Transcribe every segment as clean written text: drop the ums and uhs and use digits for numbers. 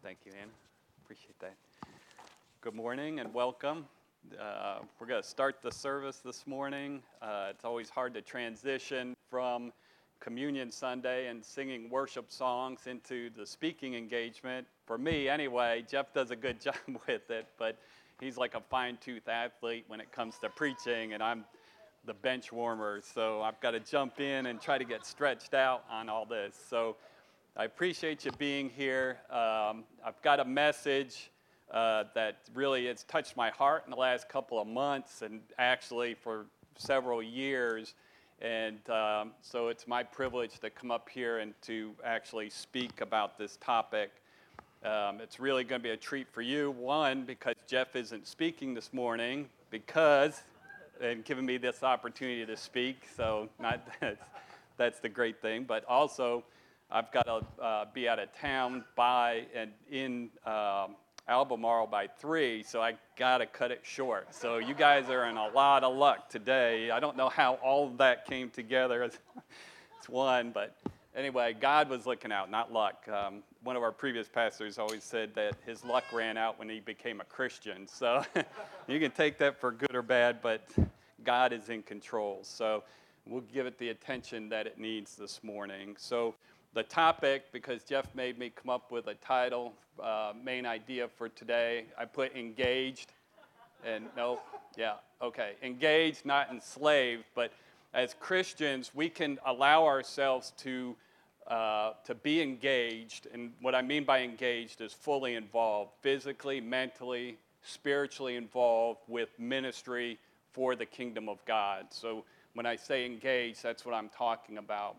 Thank you, Anna. Appreciate that. Good morning and welcome. We're going to start the service this morning. It's always hard to transition from Communion Sunday and singing worship songs into the speaking engagement. For me, anyway, Jeff does a good job with it, but he's like a fine-tooth athlete when it comes to preaching, and I'm the bench warmer, so I've got to jump in and try to get stretched out on all this. So I appreciate you being here. I've got a message that really has touched my heart in the last couple of months and actually for several years. And so it's my privilege to come up here and to actually speak about this topic. It's really going to be a treat for you. One, because Jeff isn't speaking this morning, and giving me this opportunity to speak. So that's the great thing. But also, I've got to be out of town in Albemarle by 3, so I got to cut it short. So you guys are in a lot of luck today. I don't know how all of that came together. It's one, but anyway, God was looking out, not luck. One of our previous pastors always said that his luck ran out when he became a Christian. So you can take that for good or bad, but God is in control. So we'll give it the attention that it needs this morning. So the topic, because Jeff made me come up with a title, main idea for today, I put engaged, and engaged, not enslaved, but as Christians, we can allow ourselves to be engaged, and what I mean by engaged is fully involved, physically, mentally, spiritually involved with ministry for the kingdom of God. So when I say engaged, that's what I'm talking about.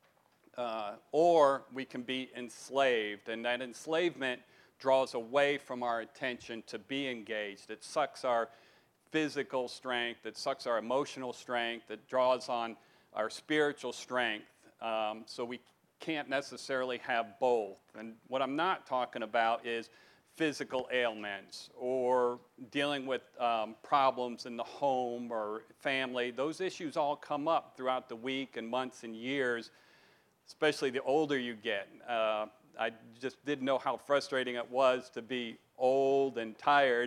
Or we can be enslaved, and that enslavement draws away from our attention to be engaged. It sucks our physical strength, it sucks our emotional strength, it draws on our spiritual strength, so we can't necessarily have both. And what I'm not talking about is physical ailments or dealing with problems in the home or family. Those issues all come up throughout the week and months and years, especially the older you get. I just didn't know how frustrating it was to be old and tired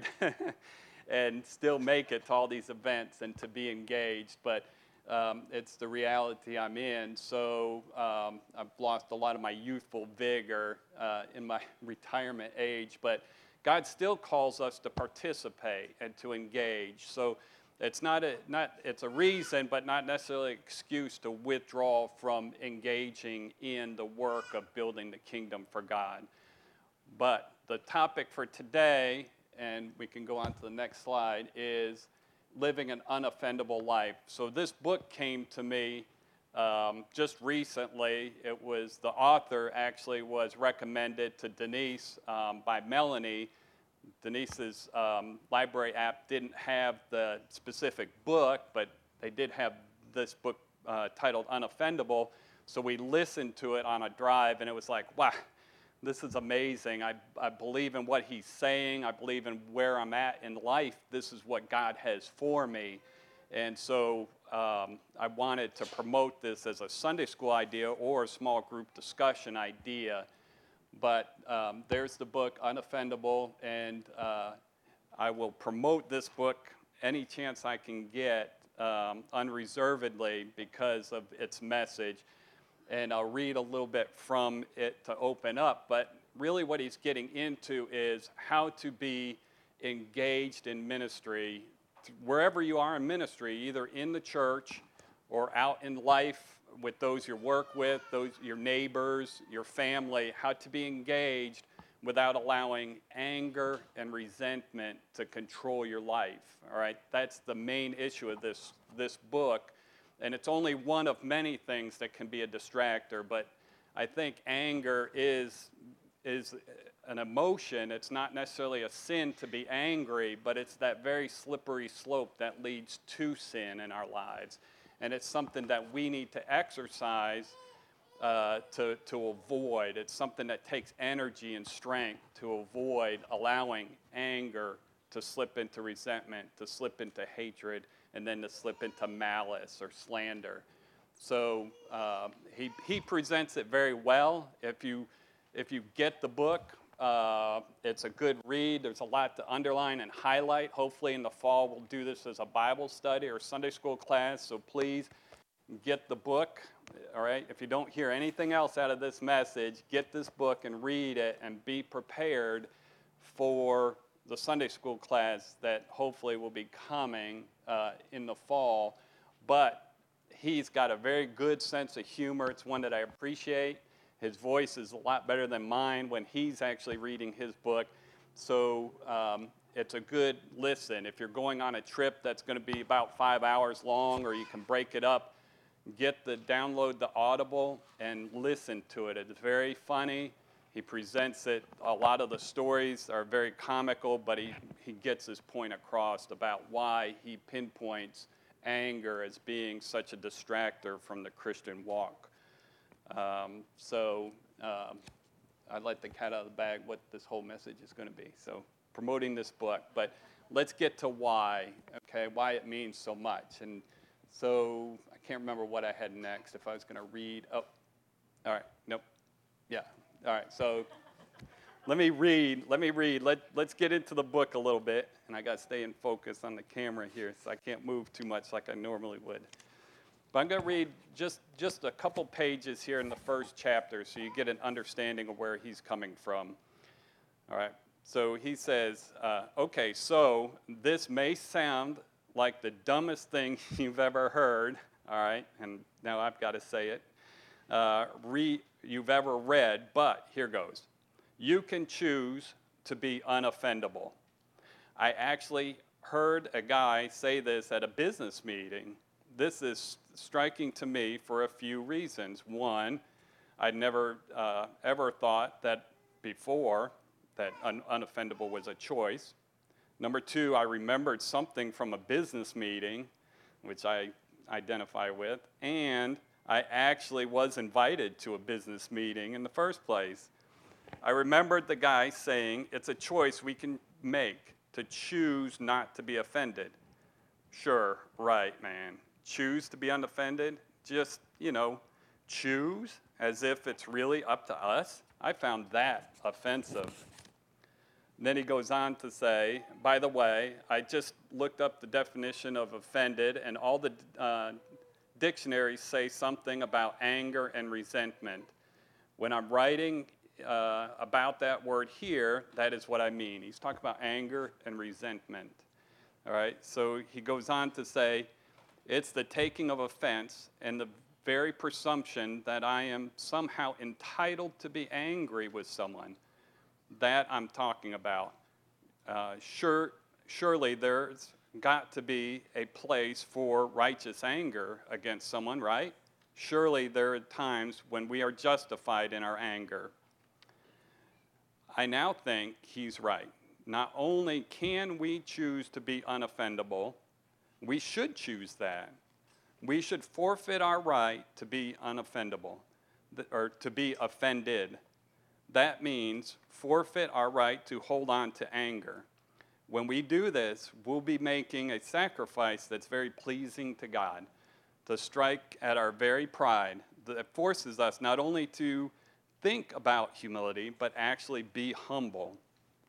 and still make it to all these events and to be engaged, but it's the reality I'm in. So I've lost a lot of my youthful vigor in my retirement age, but God still calls us to participate and to engage. So it's it's a reason, but not necessarily an excuse to withdraw from engaging in the work of building the kingdom for God. But the topic for today, and we can go on to the next slide, is living an unoffendable life. So this book came to me just recently. The author actually was recommended to Denise by Melanie. Denise's library app didn't have the specific book, but they did have this book titled Unoffendable. So we listened to it on a drive, and it was like, wow, this is amazing. I believe in what he's saying. I believe in where I'm at in life. This is what God has for me. And so I wanted to promote this as a Sunday school idea or a small group discussion idea. But there's the book, Unoffendable, and I will promote this book any chance I can get unreservedly because of its message. And I'll read a little bit from it to open up. But really what he's getting into is how to be engaged in ministry, wherever you are in ministry, either in the church or out in life with those you work with, your neighbors, your family, how to be engaged without allowing anger and resentment to control your life. All right, that's the main issue of this book. And it's only one of many things that can be a distractor, but I think anger is an emotion. It's not necessarily a sin to be angry, but it's that very slippery slope that leads to sin in our lives. And it's something that we need to exercise to avoid. It's something that takes energy and strength to avoid allowing anger to slip into resentment, to slip into hatred, and then to slip into malice or slander. So he presents it very well. If you get the book, It's a good read. There's a lot to underline and highlight. Hopefully in the fall we'll do this as a Bible study or Sunday school class, so please get the book, all right? If you don't hear anything else out of this message, get this book and read it and be prepared for the Sunday school class that hopefully will be coming in the fall. But he's got a very good sense of humor. It's one that I appreciate. His voice is a lot better than mine when he's actually reading his book. So it's a good listen. If you're going on a trip that's going to be about 5 hours long, or you can break it up, download the Audible and listen to it. It's very funny. He presents it. A lot of the stories are very comical, but he gets his point across about why he pinpoints anger as being such a distractor from the Christian walk. I let the cat out of the bag what this whole message is going to be. So promoting this book, but let's get to why, okay, why it means so much. And so I can't remember what I had next. If I was going to read, all right, nope, yeah, all right. So let me read. Let's get into the book a little bit, and I got to stay in focus on the camera here, so I can't move too much like I normally would. But I'm going to read just a couple pages here in the first chapter so you get an understanding of where he's coming from. All right, so he says, okay, so this may sound like the dumbest thing you've ever heard, all right, and now I've got to say it, you've ever read, but here goes. You can choose to be unoffendable. I actually heard a guy say this at a business meeting. This is striking to me for a few reasons. One, I'd never ever thought that before that unoffendable was a choice. Number two, I remembered something from a business meeting, which I identify with, and I actually was invited to a business meeting in the first place. I remembered the guy saying it's a choice we can make to choose not to be offended. Sure, right, man. Choose to be unoffended? Just, choose as if it's really up to us? I found that offensive. Then he goes on to say, by the way, I just looked up the definition of offended, and all the dictionaries say something about anger and resentment. When I'm writing about that word here, that is what I mean. He's talking about anger and resentment. All right, so he goes on to say, it's the taking of offense and the very presumption that I am somehow entitled to be angry with someone. That I'm talking about. Surely there's got to be a place for righteous anger against someone, right? Surely there are times when we are justified in our anger. I now think he's right. Not only can we choose to be unoffendable, we should choose that. We should forfeit our right to be unoffendable, or to be offended. That means forfeit our right to hold on to anger. When we do this, we'll be making a sacrifice that's very pleasing to God, to strike at our very pride that forces us not only to think about humility, but actually be humble.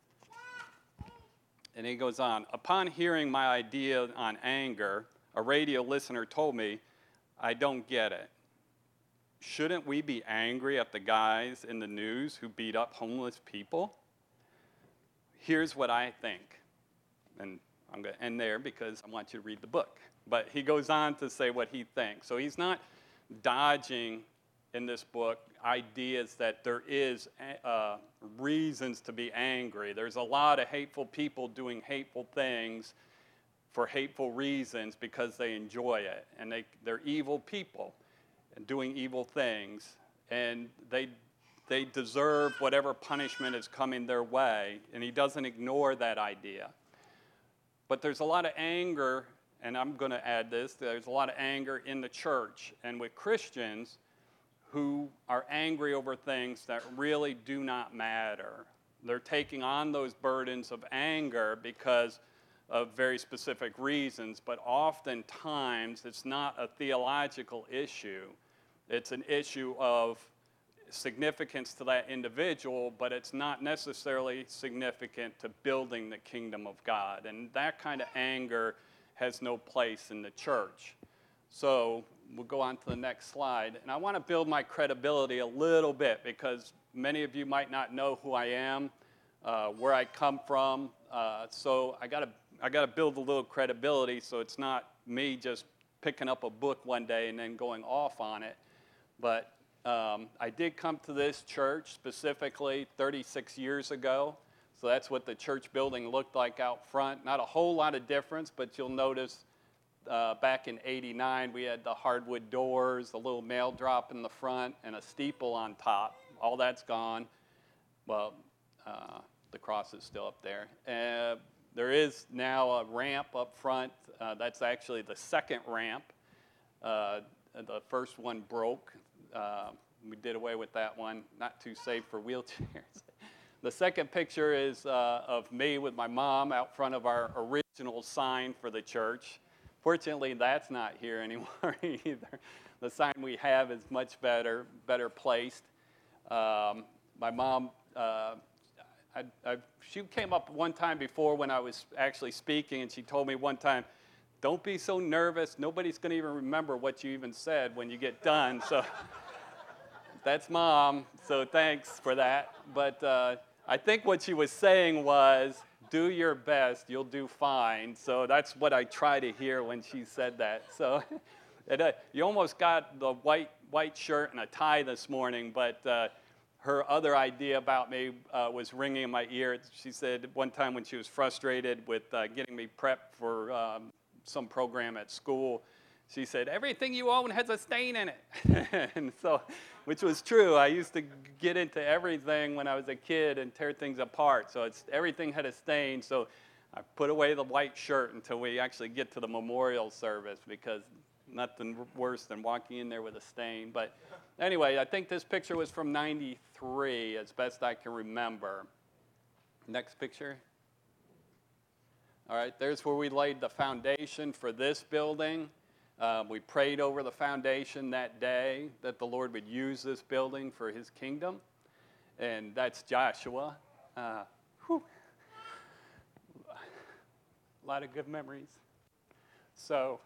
And he goes on, upon hearing my idea on anger, a radio listener told me, I don't get it. Shouldn't we be angry at the guys in the news who beat up homeless people? Here's what I think. And I'm going to end there because I want you to read the book. But he goes on to say what he thinks. So he's not dodging in this book ideas that there is reasons to be angry. There's a lot of hateful people doing hateful things for hateful reasons because they enjoy it. And they're evil people and doing evil things. And they deserve whatever punishment is coming their way. And he doesn't ignore that idea. But there's a lot of anger, and I'm going to add this, there's a lot of anger in the church and with Christians who are angry over things that really do not matter. They're taking on those burdens of anger because of very specific reasons, but oftentimes it's not a theological issue. It's an issue of significance to that individual, but it's not necessarily significant to building the kingdom of God. And that kind of anger has no place in the church. So we'll go on to the next slide. And I want to build my credibility a little bit because many of you might not know who I am, where I come from. So I got to build a little credibility so it's not me just picking up a book one day and then going off on it. But I did come to this church specifically 36 years ago. So that's what the church building looked like out front. Not a whole lot of difference, but you'll notice back in '89 we had the hardwood doors, a little mail drop in the front, and a steeple on top. All that's gone. Well, the cross is still up there. There is now a ramp up front. That's actually the second ramp. The first one broke. We did away with that one, not too safe for wheelchairs. The second picture is of me with my mom out front of our original sign for the church. Fortunately, that's not here anymore either. The sign we have is much better placed. My mom, she came up one time before when I was actually speaking, and she told me one time, "Don't be so nervous. Nobody's going to even remember what you even said when you get done." So that's Mom, so thanks for that. But I think what she was saying was, do your best, you'll do fine. So that's what I try to hear when she said that. So you almost got the white shirt and a tie this morning, but her other idea about me was ringing in my ear. She said one time when she was frustrated with getting me prepped for some program at school, she said, "Everything you own has a stain in it." And so, which was true. I used to get into everything when I was a kid and tear things apart. So everything had a stain. So I put away the white shirt until we actually get to the memorial service, because nothing worse than walking in there with a stain. But anyway, I think this picture was from '93, as best I can remember. Next picture. All right, there's where we laid the foundation for this building. We prayed over the foundation that day that the Lord would use this building for his kingdom. And that's Joshua. A lot of good memories. So,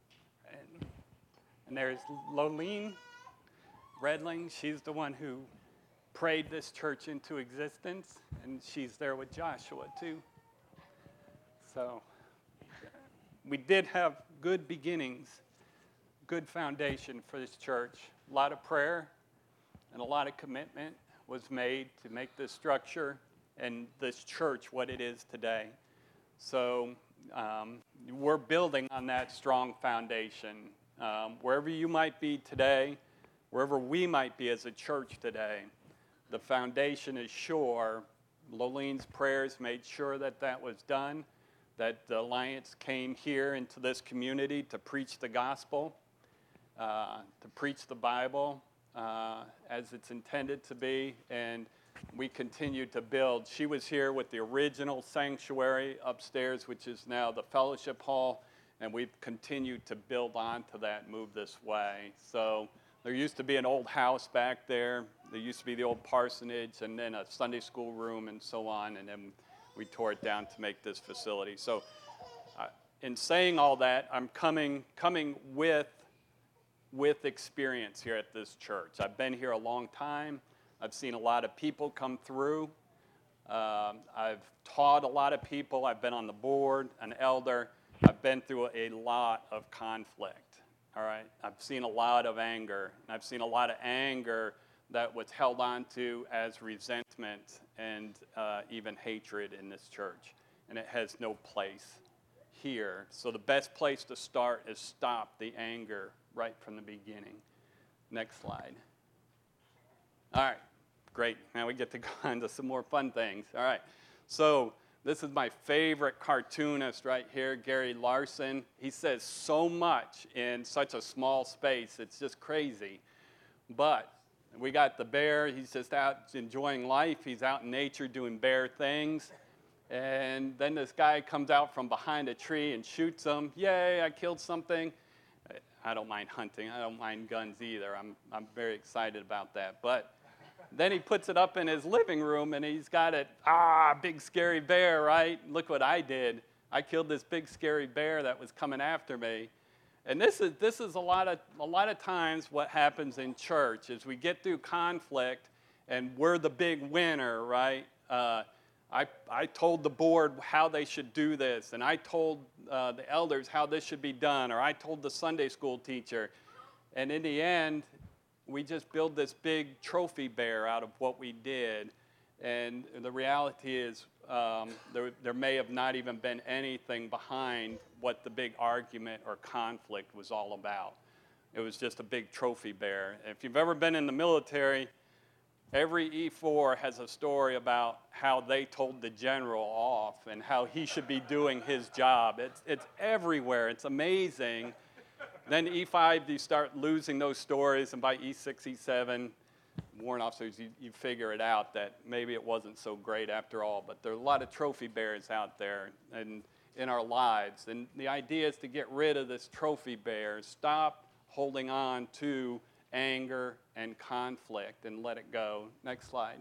and there's Lolene Redling. She's the one who prayed this church into existence, and she's there with Joshua too. So we did have good beginnings, good foundation for this church. A lot of prayer and a lot of commitment was made to make this structure and this church what it is today. So we're building on that strong foundation. Wherever you might be today, wherever we might be as a church today, the foundation is sure. Lolene's prayers made sure that that was done, that the Alliance came here into this community to preach the gospel, to preach the Bible as it's intended to be, and we continue to build. She was here with the original sanctuary upstairs, which is now the fellowship hall, and we've continued to build on to that, move this way. So there used to be an old house back there. There used to be the old parsonage, and then a Sunday school room and so on, and then we tore it down to make this facility. So in saying all that, I'm coming with experience here at this church. I've been here a long time. I've seen a lot of people come through. I've taught a lot of people. I've been on the board, an elder. I've been through a lot of conflict, all right? I've seen a lot of anger. I've seen a lot of anger that was held on to as resentment and even hatred in this church. And it has no place here. So the best place to start is stop the anger right from the beginning. Next slide. All right, great. Now we get to go on to some more fun things. All right, so this is my favorite cartoonist right here, Gary Larson. He says so much in such a small space. It's just crazy. But we got the bear. He's just out enjoying life. He's out in nature doing bear things. And then this guy comes out from behind a tree and shoots him. Yay, I killed something. I don't mind hunting. I don't mind guns either. I'm very excited about that. But Then he puts it up in his living room, and he's got it, big scary bear, right? Look what I did. I killed this big scary bear that was coming after me. And this is a lot of times what happens in church is we get through conflict, and we're the big winner, right? I told the board how they should do this, and I told the elders how this should be done, or I told the Sunday school teacher. And in the end, we just build this big trophy bear out of what we did. And the reality is there may have not even been anything behind what the big argument or conflict was all about. It was just a big trophy bear. If you've ever been in the military, every E4 has a story about how they told the general off and how he should be doing his job. It's everywhere. It's amazing. Then E5, you start losing those stories, and by E6, E7, warrant officers, you figure it out that maybe it wasn't so great after all. But there are a lot of trophy bears out there and in our lives. And the idea is to get rid of this trophy bear, stop holding on to anger and conflict, and let it go. Next slide.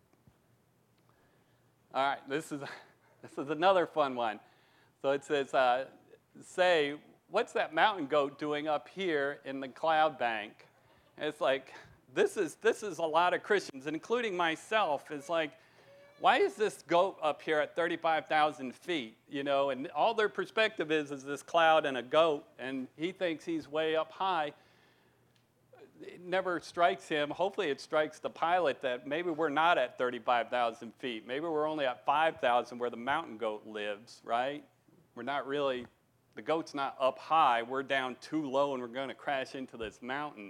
All right, this is another fun one. So it says, say, what's that mountain goat doing up here in the cloud bank? And it's like, this is a lot of Christians, including myself. It's like, why is this goat up here at 35,000 feet? You know, and all their perspective is this cloud and a goat, and he thinks he's way up high. It never strikes him. Hopefully it strikes the pilot that maybe we're not at 35,000 feet. Maybe we're only at 5,000 where the mountain goat lives, right? We're not really, the goat's not up high. We're down too low and we're going to crash into this mountain.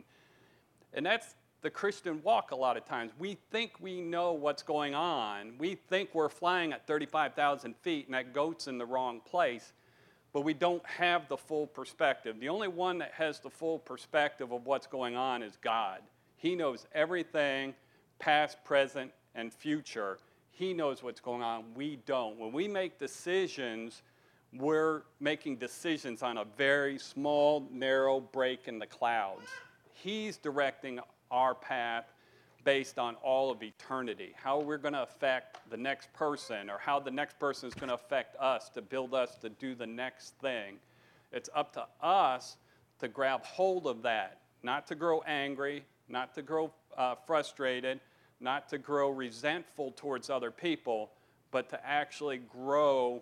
And that's the Christian walk a lot of times. We think we know what's going on. We think we're flying at 35,000 feet and that goat's in the wrong place. But we don't have the full perspective. The only one that has the full perspective of what's going on is God. He knows everything, past, present, and future. He knows what's going on. We don't. When we make decisions, we're making decisions on a very small, narrow break in the clouds. He's directing our path based on all of eternity, how we're going to affect the next person, or how the next person is going to affect us to build us to do the next thing. It's up to us to grab hold of that, not to grow angry, not to grow frustrated, not to grow resentful towards other people, but to actually grow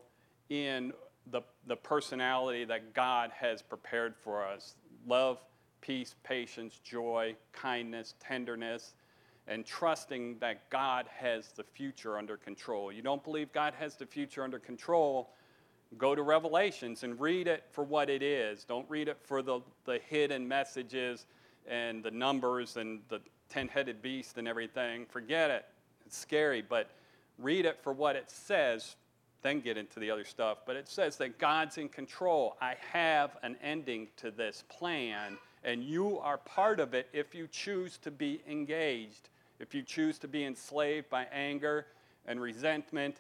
in the personality that God has prepared for us. Love, peace, patience, joy, kindness, tenderness, and trusting that God has the future under control. You don't believe God has the future under control, go to Revelations and read it for what it is. Don't read it for the hidden messages and the numbers and the 10-headed beast and everything. Forget it. It's scary, but read it for what it says, then get into the other stuff. But it says that God's in control. I have an ending to this plan, and you are part of it if you choose to be engaged. If you choose to be enslaved by anger and resentment,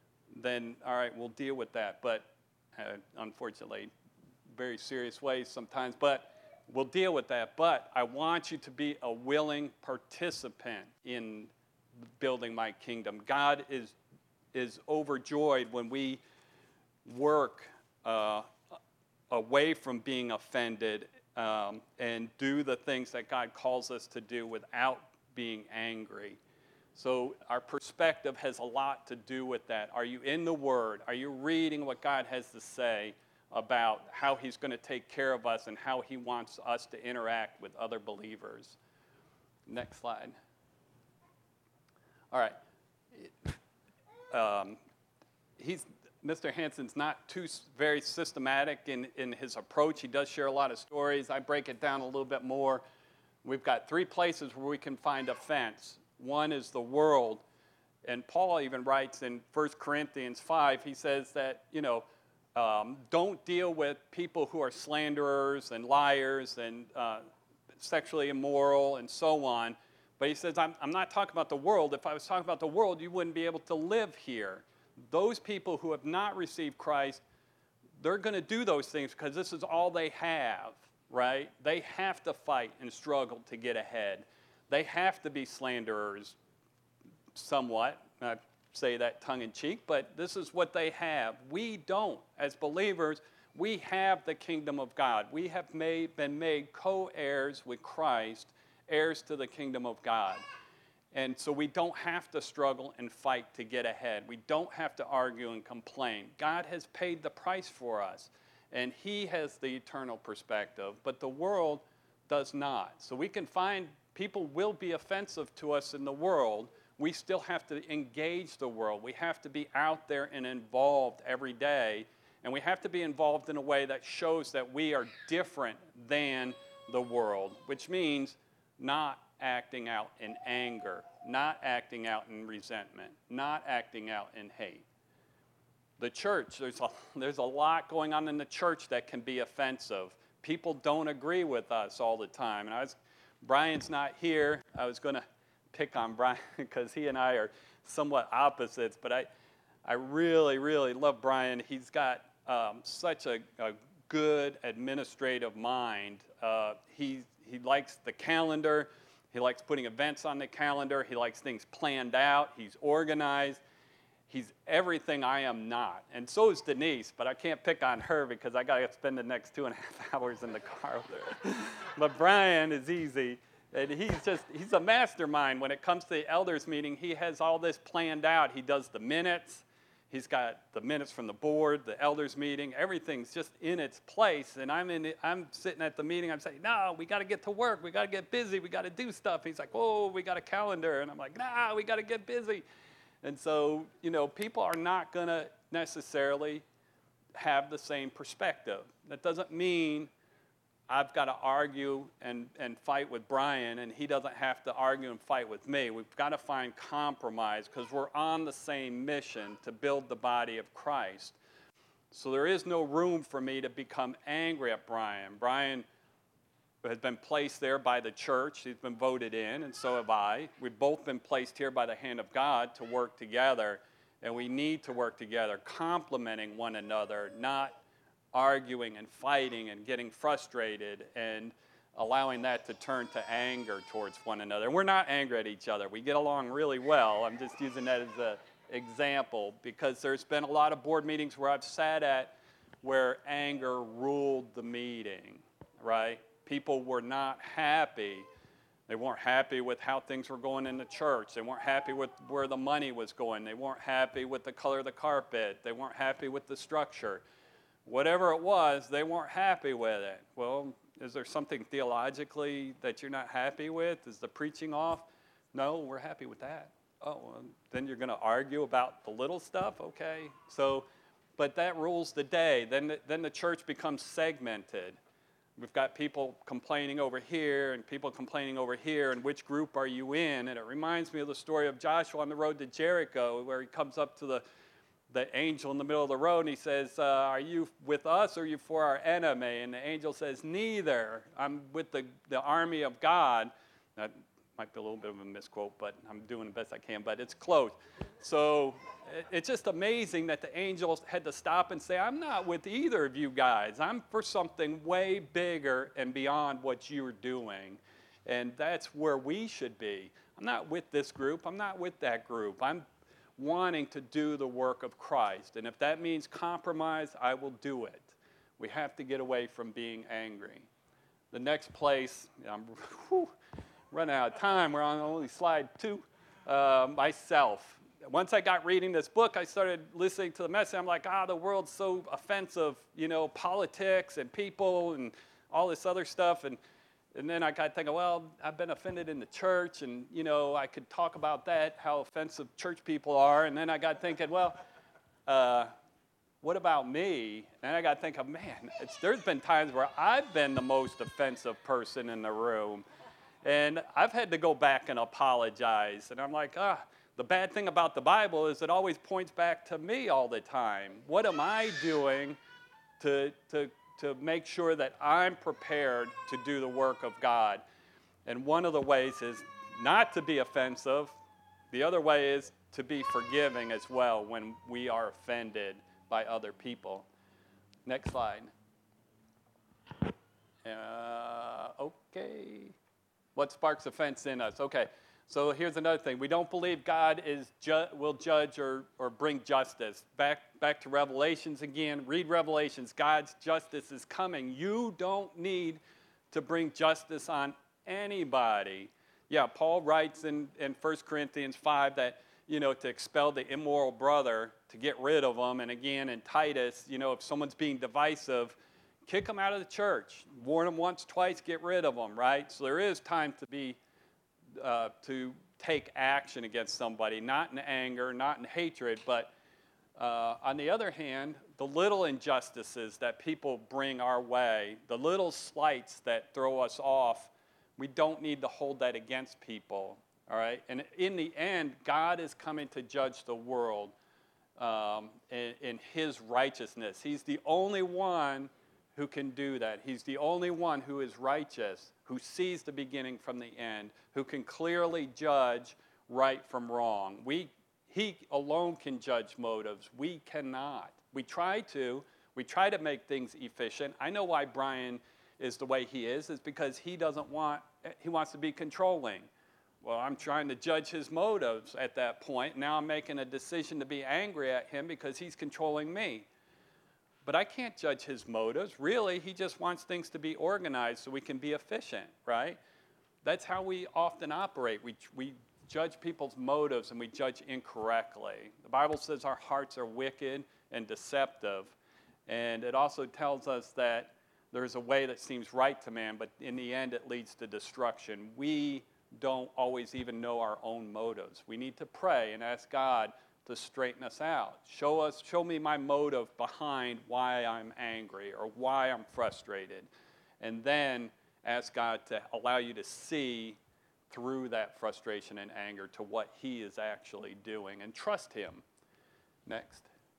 then, all right, we'll deal with that. But unfortunately, very serious ways sometimes, but we'll deal with that. But I want you to be a willing participant in building my kingdom. God is overjoyed when we work away from being offended and do the things that God calls us to do without being angry. So our perspective has a lot to do with that. Are you in the Word? Are you reading what God has to say about how He's going to take care of us and how He wants us to interact with other believers? Next slide. All right. Mr. Hansen's not too very systematic in his approach. He does share a lot of stories. I break it down a little bit more. We've got 3 places where we can find offense. One is the world. And Paul even writes in 1 Corinthians 5, he says that, don't deal with people who are slanderers and liars and sexually immoral and so on. But he says, I'm not talking about the world. If I was talking about the world, you wouldn't be able to live here. Those people who have not received Christ, they're going to do those things because this is all they have, right? They have to fight and struggle to get ahead. They have to be slanderers, somewhat. I say that tongue-in-cheek, but this is what they have. We don't. As believers, we have the kingdom of God. We have been made co-heirs with Christ, heirs to the kingdom of God. And so we don't have to struggle and fight to get ahead. We don't have to argue and complain. God has paid the price for us, and he has the eternal perspective, but the world does not. So we can find people will be offensive to us in the world. We still have to engage the world. We have to be out there and involved every day, and we have to be involved in a way that shows that we are different than the world, which means not acting out in anger, not acting out in resentment, not acting out in hate. The church, there's a lot going on in the church that can be offensive. People don't agree with us all the time. And Brian's not here. I was going to pick on Brian because he and I are somewhat opposites, but I really, really love Brian. He's got such a good administrative mind. He likes the calendar. He likes putting events on the calendar. He likes things planned out. He's organized. He's everything I am not. And so is Denise, but I can't pick on her because I got to spend the next 2.5 hours in the car with her. But Brian is easy. And he's a mastermind. When it comes to the elders meeting, he has all this planned out. He does the minutes. He's got the minutes from the board, the elders meeting. Everything's just in its place. And I'm sitting at the meeting. I'm saying, no, we got to get to work. We got to get busy. We got to do stuff. He's like, whoa, we got a calendar. And I'm like, nah, we got to get busy. And so, people are not going to necessarily have the same perspective. That doesn't mean I've got to argue and fight with Brian, and he doesn't have to argue and fight with me. We've got to find compromise because we're on the same mission to build the body of Christ. So there is no room for me to become angry at Brian. Brian has been placed there by the church. He's been voted in, and so have I. We've both been placed here by the hand of God to work together, and we need to work together, complementing one another, not arguing and fighting and getting frustrated and allowing that to turn to anger towards one another. And we're not angry at each other. We get along really well. I'm just using that as an example because there's been a lot of board meetings where I've sat at where anger ruled the meeting, right? People were not happy. They weren't happy with how things were going in the church. They weren't happy with where the money was going. They weren't happy with the color of the carpet. They weren't happy with the structure. Whatever it was, they weren't happy with it. Well, is there something theologically that you're not happy with? Is the preaching off? No, we're happy with that. Oh, well, then you're going to argue about the little stuff? Okay. So, but that rules the day. Then the church becomes segmented. We've got people complaining over here and people complaining over here, and which group are you in? And it reminds me of the story of Joshua on the road to Jericho, where he comes up to the angel in the middle of the road, and he says, are you with us or are you for our enemy? And the angel says, neither. I'm with the army of God. That might be a little bit of a misquote, but I'm doing the best I can, but it's close. So it's just amazing that the angels had to stop and say, I'm not with either of you guys. I'm for something way bigger and beyond what you're doing. And that's where we should be. I'm not with this group. I'm not with that group. I'm wanting to do the work of Christ. And if that means compromise, I will do it. We have to get away from being angry. The next place, I'm running out of time. We're on only slide 2. Myself. Once I got reading this book, I started listening to the message. I'm like, the world's so offensive, politics and people and all this other stuff. And then I got thinking, well, I've been offended in the church, and, I could talk about that, how offensive church people are. And then I got thinking, well, what about me? And I got thinking, man, there's been times where I've been the most offensive person in the room. And I've had to go back and apologize. And I'm like, the bad thing about the Bible is it always points back to me all the time. What am I doing to make sure that I'm prepared to do the work of God? And one of the ways is not to be offensive. The other way is to be forgiving as well when we are offended by other people. Next slide. Okay. What sparks offense in us? Okay. So here's another thing. We don't believe God will judge or bring justice. Back to Revelations again. Read Revelations. God's justice is coming. You don't need to bring justice on anybody. Yeah, Paul writes in 1 Corinthians 5 that, to expel the immoral brother, to get rid of them. And again, in Titus, if someone's being divisive, kick them out of the church. Warn them once, twice, get rid of them, right? So there is time to take action against somebody, not in anger, not in hatred, but on the other hand, the little injustices that people bring our way, the little slights that throw us off, we don't need to hold that against people, all right? And in the end, God is coming to judge the world in his righteousness. He's the only one who can do that. He's the only one who is righteous, who sees the beginning from the end, who can clearly judge right from wrong. He alone can judge motives. We cannot. We try to make things efficient. I know why Brian is the way he is because he wants to be controlling. Well, I'm trying to judge his motives at that point. Now I'm making a decision to be angry at him because he's controlling me. But I can't judge his motives. Really, he just wants things to be organized so we can be efficient, right? That's how we often operate. We judge people's motives and we judge incorrectly. The Bible says our hearts are wicked and deceptive. And it also tells us that there's a way that seems right to man, but in the end it leads to destruction. We don't always even know our own motives. We need to pray and ask God to straighten us out. Show me my motive behind why I'm angry or why I'm frustrated. And then ask God to allow you to see through that frustration and anger to what he is actually doing and trust him. Next.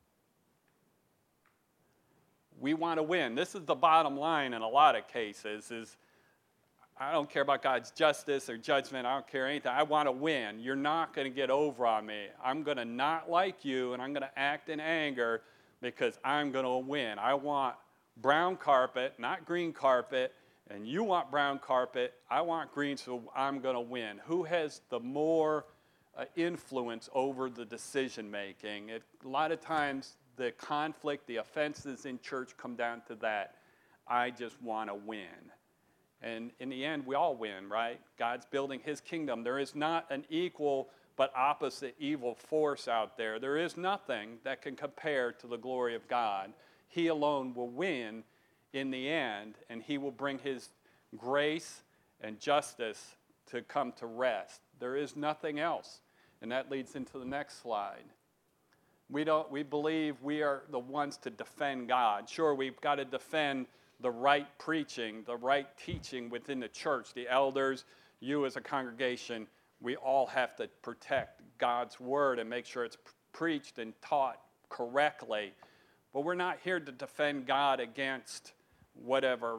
We want to win. This is the bottom line in a lot of cases is I don't care about God's justice or judgment. I don't care anything. I want to win. You're not going to get over on me. I'm going to not like you, and I'm going to act in anger because I'm going to win. I want brown carpet, not green carpet, and you want brown carpet. I want green, so I'm going to win. Who has the more influence over the decision making? A lot of times the conflict, the offenses in church come down to that. I just want to win. And in the end, we all win, right? God's building his kingdom. There is not an equal but opposite evil force out there. There is nothing that can compare to the glory of God. He alone will win in the end, and he will bring his grace and justice to come to rest. There is nothing else. And that leads into the next slide. We believe we are the ones to defend God. Sure, we've got to defend the right preaching, the right teaching within the church, the elders, you as a congregation. We all have to protect God's word and make sure it's preached and taught correctly. But we're not here to defend God against whatever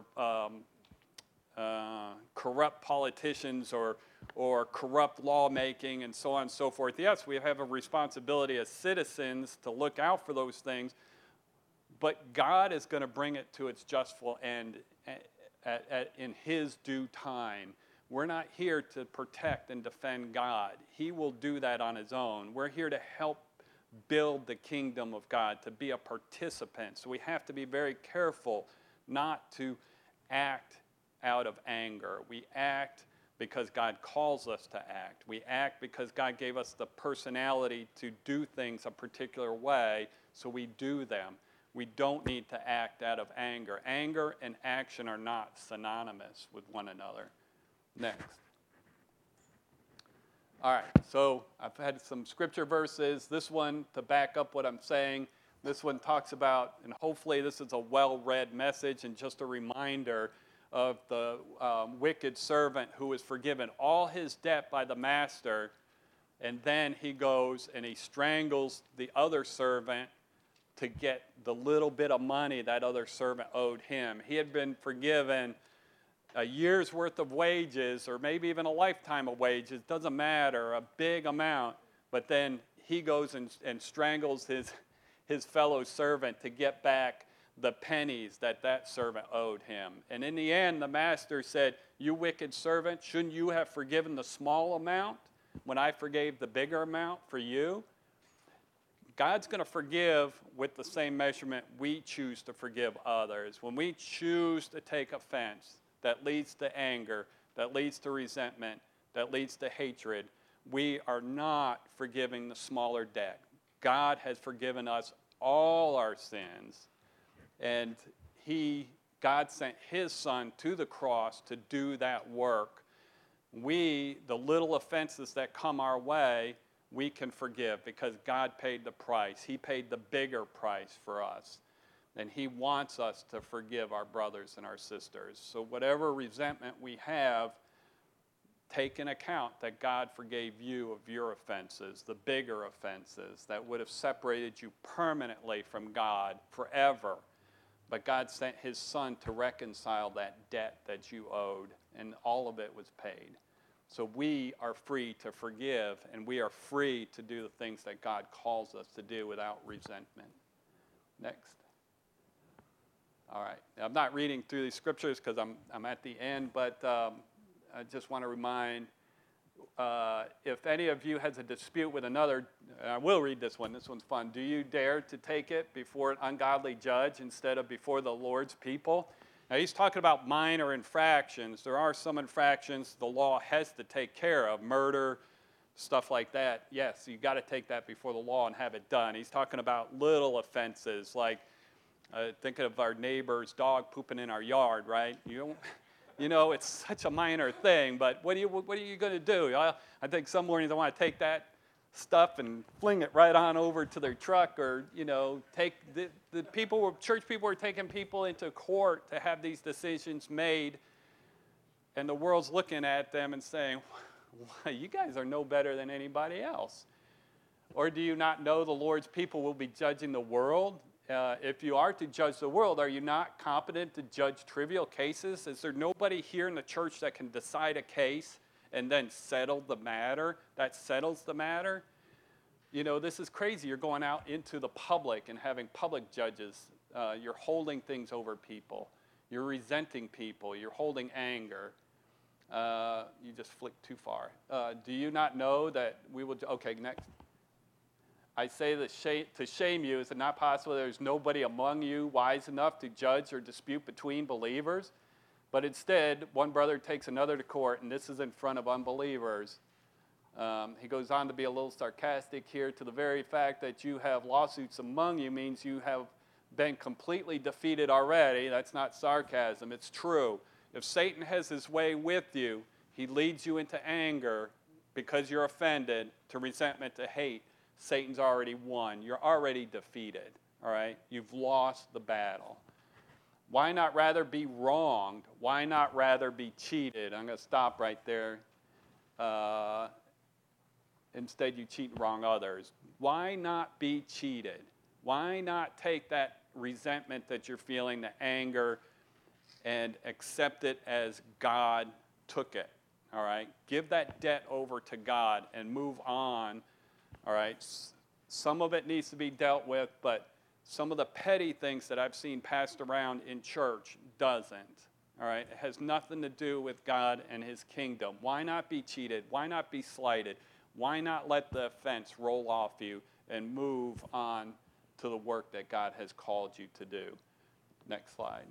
corrupt politicians or corrupt lawmaking and so on and so forth. Yes, we have a responsibility as citizens to look out for those things, but God is going to bring it to its justful end in his due time. We're not here to protect and defend God. He will do that on his own. We're here to help build the kingdom of God, to be a participant. So we have to be very careful not to act out of anger. We act because God calls us to act. We act because God gave us the personality to do things a particular way, so we do them. We don't need to act out of anger. Anger and action are not synonymous with one another. Next. All right, so I've had some scripture verses. This one, to back up what I'm saying, this one talks about, and hopefully this is a well-read message and just a reminder of the wicked servant who was forgiven all his debt by the master, and then he goes and he strangles the other servant to get the little bit of money that other servant owed him. He had been forgiven a year's worth of wages, or maybe even a lifetime of wages, doesn't matter, a big amount, but then he goes and strangles his fellow servant to get back the pennies that servant owed him. And in the end, the master said, "You wicked servant, shouldn't you have forgiven the small amount when I forgave the bigger amount for you, God's going to forgive with the same measurement we choose to forgive others. When we choose to take offense that leads to anger, that leads to resentment, that leads to hatred, we are not forgiving the smaller debt. God has forgiven us all our sins, and God sent his Son to the cross to do that work. We, the little offenses that come our way, we can forgive because God paid the price. He paid the bigger price for us. And he wants us to forgive our brothers and our sisters. So whatever resentment we have, take into account that God forgave you of your offenses, the bigger offenses that would have separated you permanently from God forever. But God sent his Son to reconcile that debt that you owed, and all of it was paid. So we are free to forgive, and we are free to do the things that God calls us to do without resentment. Next. All right. I'm not reading through these scriptures because I'm at the end, but I just want to remind, if any of you has a dispute with another, I will read this one. This one's fun. Do you dare to take it before an ungodly judge instead of before the Lord's people? Now, he's talking about minor infractions. There are some infractions the law has to take care of, murder, stuff like that. Yes, you got to take that before the law and have it done. He's talking about little offenses, like thinking of our neighbor's dog pooping in our yard, right? You know, it's such a minor thing, but what are you going to do? I think some mornings I want to take that stuff and fling it right on over to their truck, or take the church people were taking people into court to have these decisions made, and the world's looking at them and saying, well, you guys are no better than anybody else. Or do you not know the Lord's people will be judging the world? If you are to judge the world, are you not competent to judge trivial cases? Is there nobody here in the church that can decide a case and then settle the matter? That settles the matter? This is crazy. You're going out into the public and having public judges. You're holding things over people. You're resenting people. You're holding anger. You just flicked too far. Do you not know that we will... Okay, next. I say that to shame you, is it not possible there's nobody among you wise enough to judge or dispute between believers? But instead, one brother takes another to court, and this is in front of unbelievers. He goes on to be a little sarcastic here. To the very fact that you have lawsuits among you means you have been completely defeated already. That's not sarcasm. It's true. If Satan has his way with you, he leads you into anger because you're offended, to resentment, to hate. Satan's already won. You're already defeated, all right? You've lost the battle. Why not rather be wronged? Why not rather be cheated? I'm going to stop right there. Instead, you cheat and wrong others. Why not be cheated? Why not take that resentment that you're feeling, the anger, and accept it as God took it, all right? Give that debt over to God and move on. All right, some of it needs to be dealt with, but some of the petty things that I've seen passed around in church doesn't. All right, it has nothing to do with God and his kingdom. Why not be cheated? Why not be slighted? Why not let the offense roll off you and move on to the work that God has called you to do? Next slide.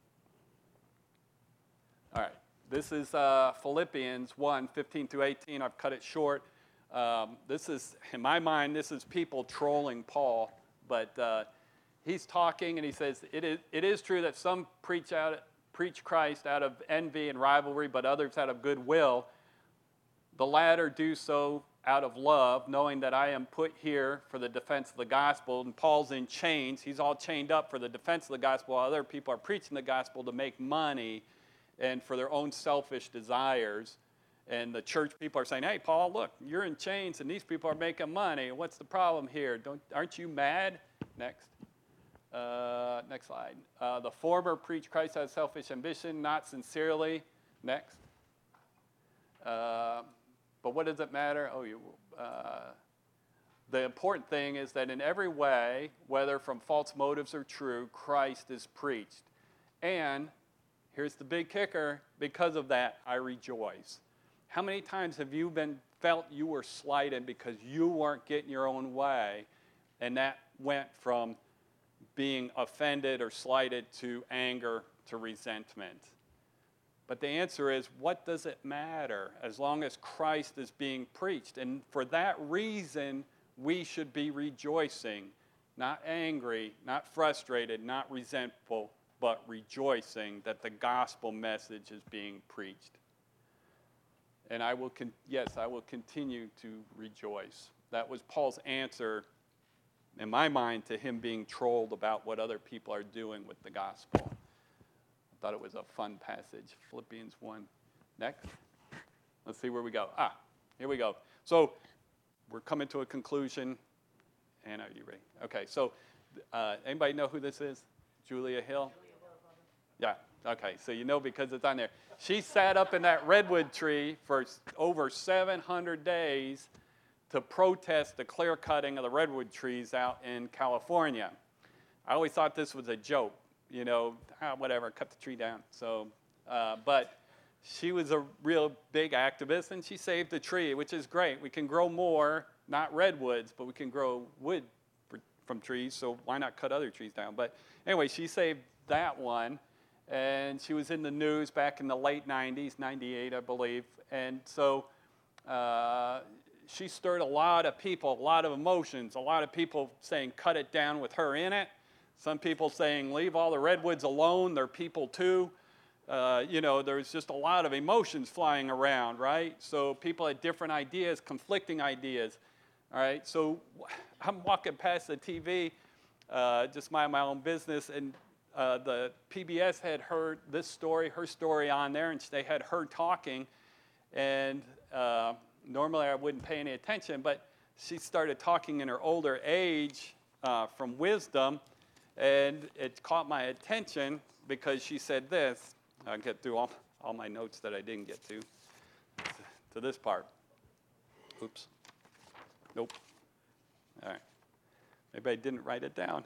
All right, this is Philippians 1, 15 through 18. I've cut it short. This is, in my mind, this is people trolling Paul, but he's talking and he says, it is true that some preach Christ out of envy and rivalry, but others out of goodwill. The latter do so out of love, knowing that I am put here for the defense of the gospel. And Paul's in chains. He's all chained up for the defense of the gospel, while other people are preaching the gospel to make money and for their own selfish desires. And the church people are saying, hey, Paul, look, you're in chains, and these people are making money. What's the problem here? Aren't you mad? Next. Next slide. The former preach Christ out of selfish ambition, not sincerely. Next. But what does it matter? The important thing is that in every way, whether from false motives or true, Christ is preached. And here's the big kicker. Because of that, I rejoice. How many times have you been felt you were slighted because you weren't getting your own way, and that went from being offended or slighted to anger to resentment. But the answer is, what does it matter as long as Christ is being preached? And for that reason, we should be rejoicing, not angry, not frustrated, not resentful, but rejoicing that the gospel message is being preached. And I will continue to rejoice. That was Paul's answer, in my mind, to him being trolled about what other people are doing with the gospel. I thought it was a fun passage. Philippians 1. Next. Let's see where we go. Here we go. So we're coming to a conclusion. Anna, are you ready? Okay, so anybody know who this is? Julia Hill? Yeah, okay, so you know because it's on there. She sat up in that redwood tree for over 700 days to protest the clear cutting of the redwood trees out in California. I always thought this was a joke, whatever, cut the tree down. So, but she was a real big activist, and she saved the tree, which is great. We can grow more, not redwoods, but we can grow wood from trees, so why not cut other trees down? But anyway, she saved that one. And she was in the news back in the late 90s, 98, I believe. And so she stirred a lot of people, a lot of emotions, a lot of people saying, cut it down with her in it. Some people saying, leave all the redwoods alone, they're people too. There's just a lot of emotions flying around, right? So people had different ideas, conflicting ideas, all right? So I'm walking past the TV, just mind my own business, and the PBS had heard this story, her story on there, and they had her talking, and normally I wouldn't pay any attention, but she started talking in her older age from wisdom, and it caught my attention because she said this. I'll get through all my notes that I didn't get to this part. Oops. Nope. All right. Maybe I didn't write it down.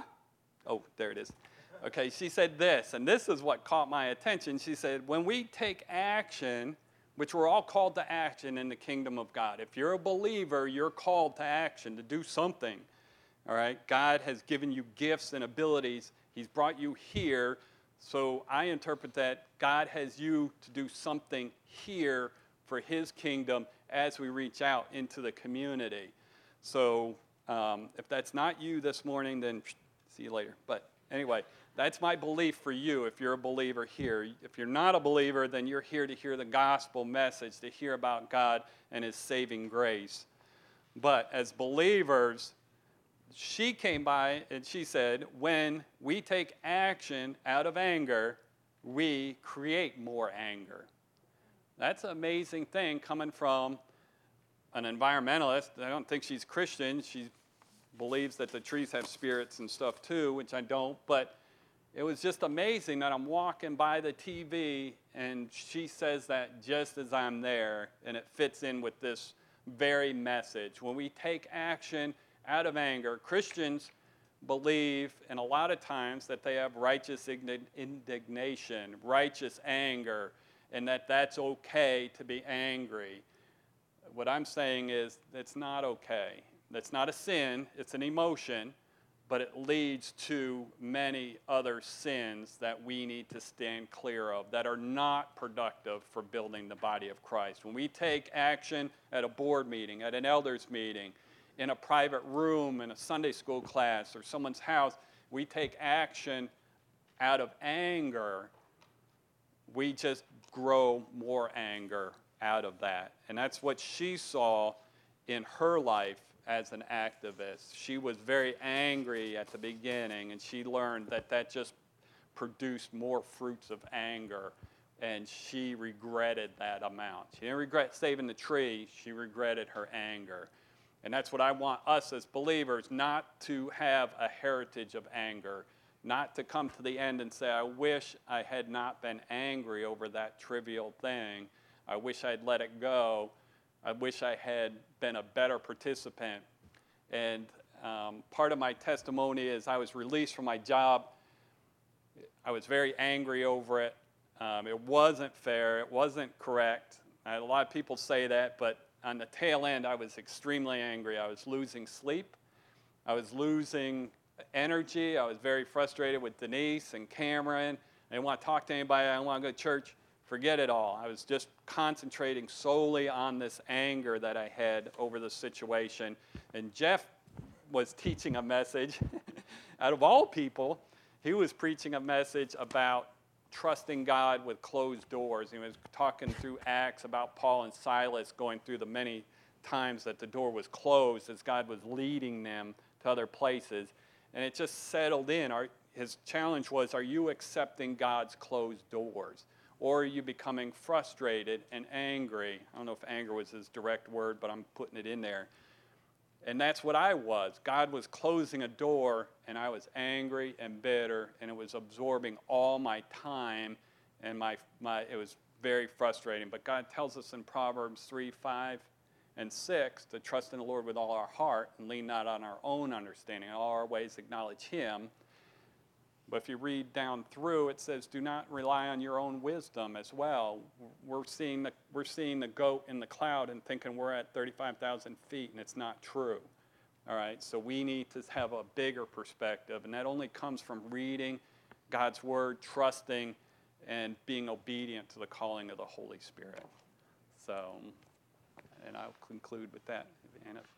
Oh, there it is. Okay, she said this, and this is what caught my attention. She said, when we take action, which we're all called to action in the kingdom of God. If you're a believer, you're called to action, to do something, all right? God has given you gifts and abilities. He's brought you here, so I interpret that God has you to do something here for his kingdom as we reach out into the community. So if that's not you this morning, then see you later. But anyway, that's my belief for you if you're a believer here. If you're not a believer, then you're here to hear the gospel message, to hear about God and his saving grace. But as believers, she came by and she said, when we take action out of anger, we create more anger. That's an amazing thing coming from an environmentalist. I don't think she's Christian. She believes that the trees have spirits and stuff too, which I don't, but it was just amazing that I'm walking by the TV and she says that just as I'm there, and it fits in with this very message. When we take action out of anger, Christians believe, and a lot of times, that they have righteous indignation, righteous anger, and that that's okay to be angry. What I'm saying is it's not okay. That's not a sin, it's an emotion, but it leads to many other sins that we need to stand clear of that are not productive for building the body of Christ. When we take action at a board meeting, at an elders meeting, in a private room, in a Sunday school class, or someone's house, we take action out of anger, we just grow more anger out of that. And that's what she saw in her life as an activist. She was very angry at the beginning, and she learned that that just produced more fruits of anger, and she regretted that amount. She didn't regret saving the tree, she regretted her anger. And that's what I want us as believers, not to have a heritage of anger, not to come to the end and say, I wish I had not been angry over that trivial thing. I wish I'd let it go. I wish I had been a better participant. And part of my testimony is I was released from my job. I was very angry over it. It wasn't fair. It wasn't correct. A lot of people say that, but on the tail end, I was extremely angry. I was losing sleep. I was losing energy. I was very frustrated with Denise and Cameron. I didn't want to talk to anybody. I didn't want to go to church. Forget it all. I was just concentrating solely on this anger that I had over the situation. And Jeff was teaching a message. Out of all people, he was preaching a message about trusting God with closed doors. He was talking through Acts about Paul and Silas going through the many times that the door was closed as God was leading them to other places. And it just settled in. His challenge was, are you accepting God's closed doors? Or are you becoming frustrated and angry? I don't know if anger was his direct word, but I'm putting it in there. And that's what I was. God was closing a door, and I was angry and bitter, and it was absorbing all my time, and it was very frustrating. But God tells us in Proverbs 3, 5, and 6 to trust in the Lord with all our heart and lean not on our own understanding. In all our ways acknowledge Him. But if you read down through, it says, do not rely on your own wisdom as well. We're seeing the goat in the cloud and thinking we're at 35,000 feet, and it's not true. All right, so we need to have a bigger perspective, and that only comes from reading God's Word, trusting, and being obedient to the calling of the Holy Spirit. So, and I'll conclude with that, Anna.